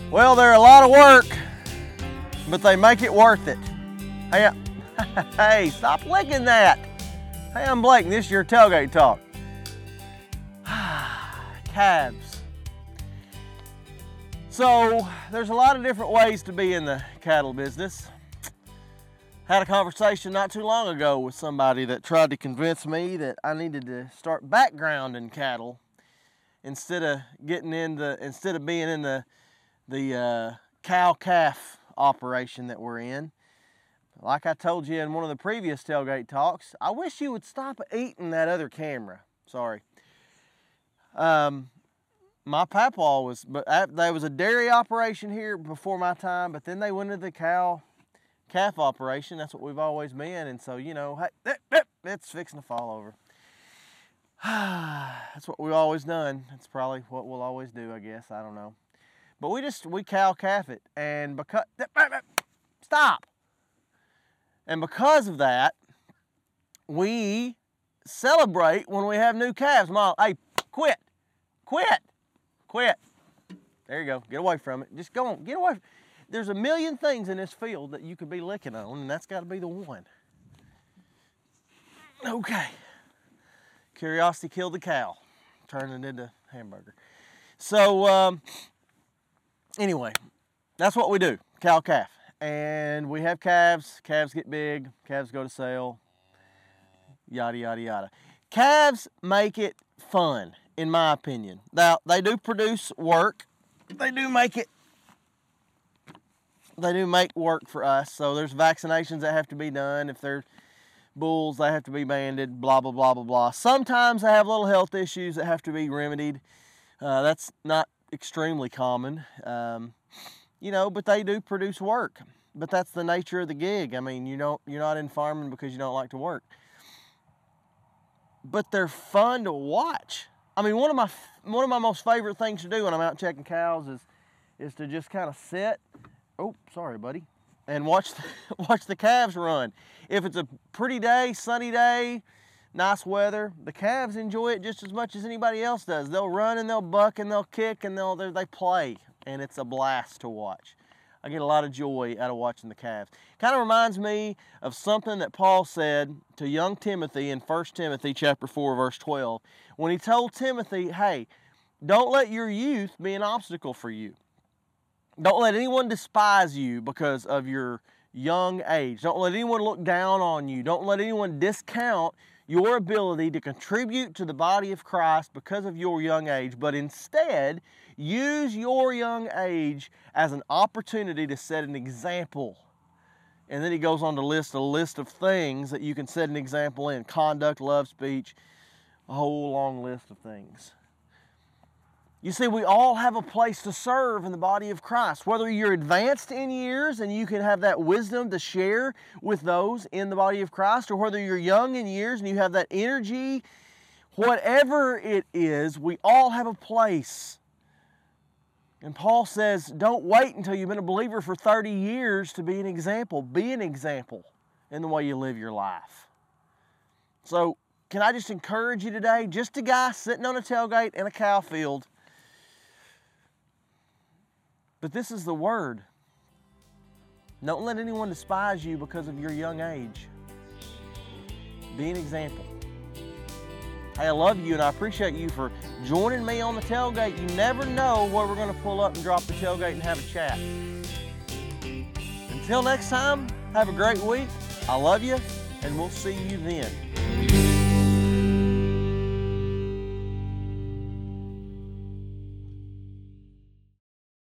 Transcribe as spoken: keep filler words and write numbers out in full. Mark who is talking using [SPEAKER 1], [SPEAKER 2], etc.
[SPEAKER 1] Well, they're a lot of work, but they make it worth it. Hey, hey, stop licking that. Hey, I'm Blake, and this is your Tailgate Talk. Calves. So, there's a lot of different ways to be in the cattle business. Had a conversation not too long ago with somebody that tried to convince me that I needed to start backgrounding cattle instead of getting in the, instead of being in the, the uh, cow-calf operation that we're in. Like I told you in one of the previous Tailgate Talks, I wish you would stop eating that other camera. Sorry. Um, my papaw was, but there was a dairy operation here before my time, but then they went into the cow calf operation. That's what we've always been, and so, you know, hey, it's fixing to fall over. That's what we've always done. That's probably what we'll always do, I guess. I don't know. But we just, we cow calf it, and because, stop. And because of that, we celebrate when we have new calves. Mom, hey, quit, quit, quit. There you go, get away from it. Just go on, get away. There's a million things in this field that you could be licking on, and that's got to be the one. Okay. Curiosity killed the cow, turned it into hamburger. So, um, anyway, that's what we do, cow calf. And we have calves, calves get big, calves go to sale, yada, yada, yada. Calves make it fun, in my opinion. Now, they do produce work. They do make it They do make work for us, so there's vaccinations that have to be done. If they're bulls, they have to be banded, blah, blah, blah, blah, blah. Sometimes they have little health issues that have to be remedied. Uh, that's not extremely common, um, you know, but they do produce work. But that's the nature of the gig. I mean, you don't, you're not in farming because you don't like to work. But they're fun to watch. I mean, one of my one of my most favorite things to do when I'm out checking cows is, is to just kind of sit. Oh, sorry, buddy. And watch the, watch the calves run. If it's a pretty day, sunny day, nice weather, the calves enjoy it just as much as anybody else does. They'll run and they'll buck and they'll kick and they'll they play, and it's a blast to watch. I get a lot of joy out of watching the calves. Kind of reminds me of something that Paul said to young Timothy in First Timothy chapter four, verse twelve, when he told Timothy, hey, don't let your youth be an obstacle for you. Don't let anyone despise you because of your young age. Don't let anyone look down on you. Don't let anyone discount your ability to contribute to the body of Christ because of your young age, but instead, use your young age as an opportunity to set an example. And then he goes on to list a list of things that you can set an example in: conduct, love, speech, a whole long list of things. You see, we all have a place to serve in the body of Christ. Whether you're advanced in years and you can have that wisdom to share with those in the body of Christ, or whether you're young in years and you have that energy, whatever it is, we all have a place. And Paul says, don't wait until you've been a believer for thirty years to be an example. Be an example in the way you live your life. So, can I just encourage you today, just a guy sitting on a tailgate in a cow field, but this is the word. Don't let anyone despise you because of your young age. Be an example. Hey, I love you and I appreciate you for joining me on the tailgate. You never know where we're going to pull up and drop the tailgate and have a chat. Until next time, have a great week. I love you, and we'll see you then.